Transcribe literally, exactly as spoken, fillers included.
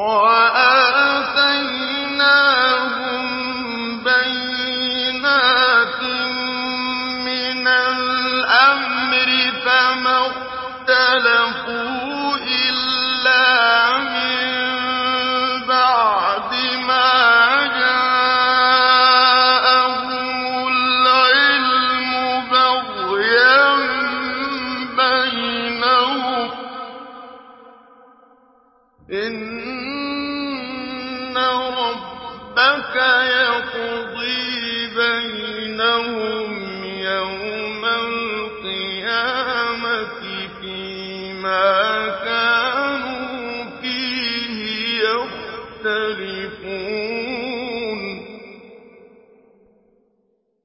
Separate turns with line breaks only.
وَآتَيْنَاهُم بَيِّنَاتٍ مِّنَ الْأَمْرِ فَمَا اخْتَلَفُوا إِلَّا مِن بَعْدِ مَا جَاءَهُمُ الْعِلْمُ بَغْيًا بَيْنَهُمْ ۚ إِنَّ رَبَّكَ يَقْضِي بَيْنَهُمْ يَوْمَ الْقِيَامَةِ فِيمَا